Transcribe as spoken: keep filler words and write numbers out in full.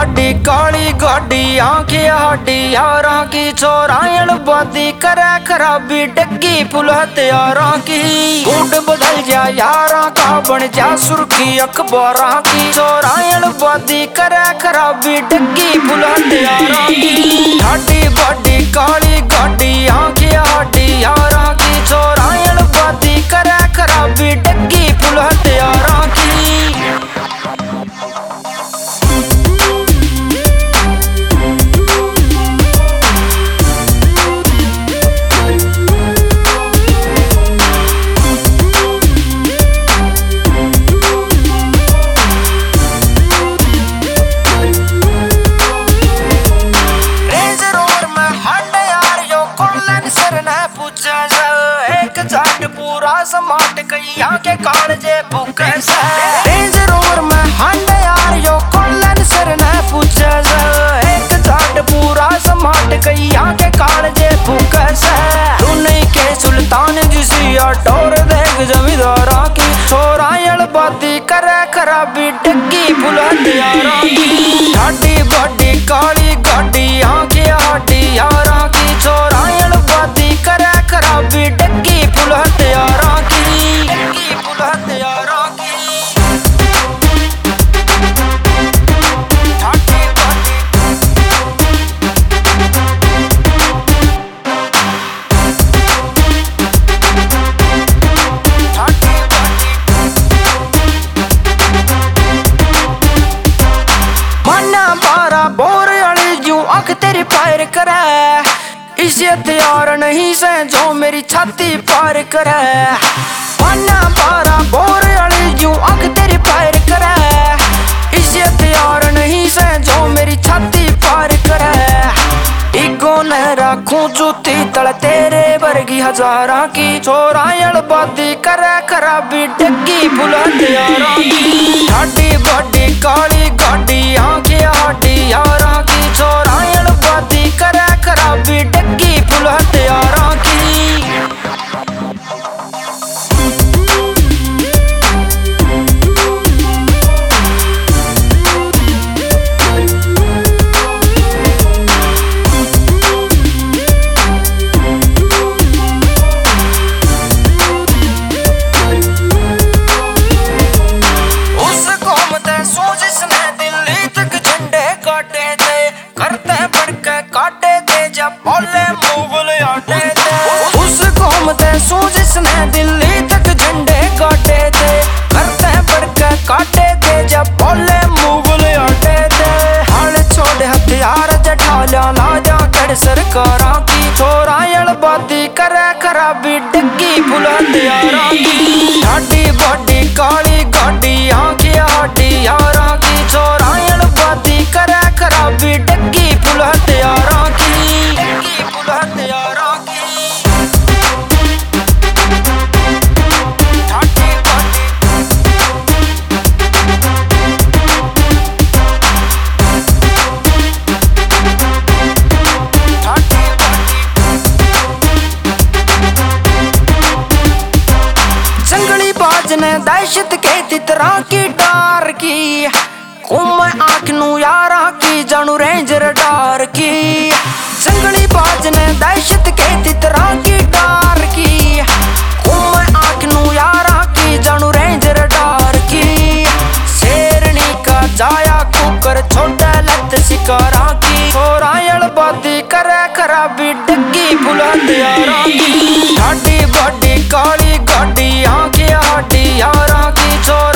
बड़ी काली गाड़ी आंखें हाडी यारां की चौरायण बादी करे खराबी डग्गी पुल हत्यारां की गुड बदल जा यारां का बन जा सुर्खी अखबारां की चौरायण बादी करे खराबी डग्गी पुल हत्यारां की हाडी बड़ी काली गाड़ी आंखें हाडी यारां की चौरायण बादी करे खराबी डग्गी पुल हत्यारां की पूरा समाट कई के कालजे भूखे से रेंज रोवर में हंड यार यो कोलन सर ने पूछे से एक जाट पूरा समाट कई के कालजे भूखे से रुने के सुल्तान जिसी टोर देख जमींदारा की चौरायण बाती करे खराबी डग्गी बुलंद यारा की हाडी बड़ी काली गाड़ी आंखें हाडी यारा की चौरायण बाती करे खराबी डग्गी बुलंद यारा की डग्गी बुलंद यारा की हाडी बड़ी हाडी बड़ी मन्ना बारा बोर अड़ी जू अख तेरी पायर करे इसे हथियार नहीं से जो मेरी छाती पार करे मन्ना बारा बोर अड़ी जू अख तेरी पायर करे इसे हथियार नहीं से जो मेरी छाती पार करे इगो न रखूं जूती तल तेरे वर्गी हजारा की चौरायण बादी करे खराबी डग्गी बुलंद यारा की हाडी बड़ी काली गाड़ी आंखें हाडी यारा की चौरायण बादी करे खराबी डग्गी बुलंद यारा की जिसने दिल्ली तक झंडे काटे थे करते पड़ के काटे थे जब बोले मुगल आटे थे हाल छोड़े हथियार जठाला लाजा कर सरकारा की चौरायण बादी करे खराबी डग्गी बुलंद यारा की हाडी बड़ी काली गाड़ी आंखें हाडी यारा की चौरायण बादी करे खराबी डग्गी बुलंद यारा की डग्गी बुलंद यारा की दहशत के तितरा की डार की कुम आंख नू यारा की जानू रेंजर डार की जंगली बाज ने दहशत के तितरा की डार की कुम आंख नू यारा की जानू रेंजर डार की शेरनी का जाया कुकर छोटा लत शिकारा की चौरायण बादी करे खराबी डग्गी बुलंद यारा की हाडी बड़ी काली गाड़ी आंखें हाडी यारा की चौरायण